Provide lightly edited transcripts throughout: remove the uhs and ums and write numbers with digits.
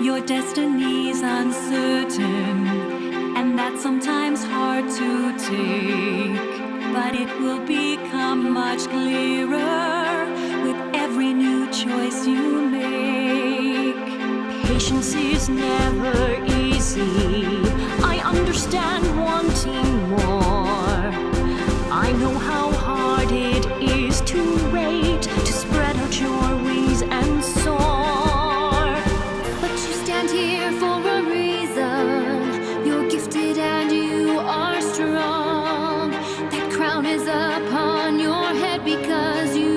Your destiny's uncertain, and that's sometimes hard to take. But it will become much clearer with every new choice you make. Patience is never easy. I understand wanting more. I know how hard it is to wait, to spread out your wings and soar. But you stand here for a reason. You're gifted and you are strong. That crown is upon your head because you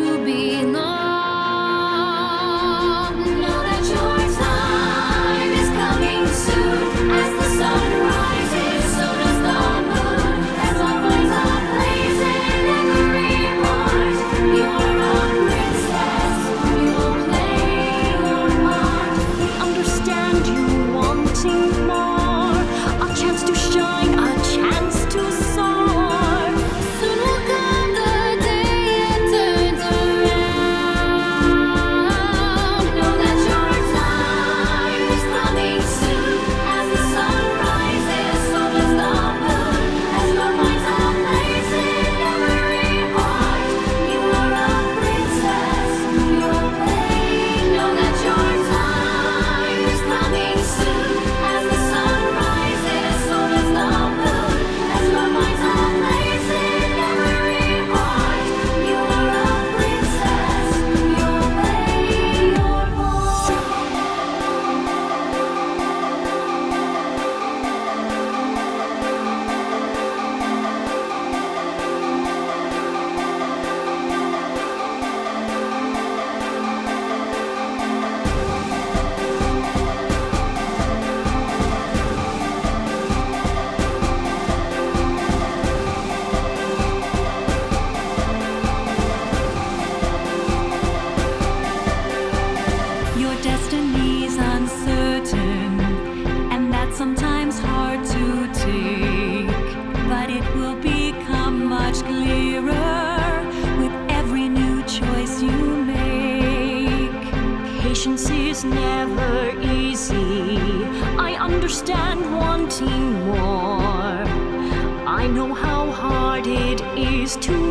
belong. Know that your time is coming soon. As the sun rises, so does the moon. As our minds are blazing in every heart, you're a princess. You'll play your part. We understand you wanting more, a chance to shine, a chance to soar. Soon will come the day it turns around. Know that your time is coming soon. As the sun rises, so does the moon. As your minds are blazing in every heart, you are a princess. You'll play. Know that your time is coming soon. As the sun rises, so does the moon. As your minds are blazing in every heart, you are a princess. You'll play your part. Your destiny's uncertain, and that's sometimes hard to take. But it will become much clearer with every new choice you make. Patience is never easy. I understand wanting more. I know how hard it is to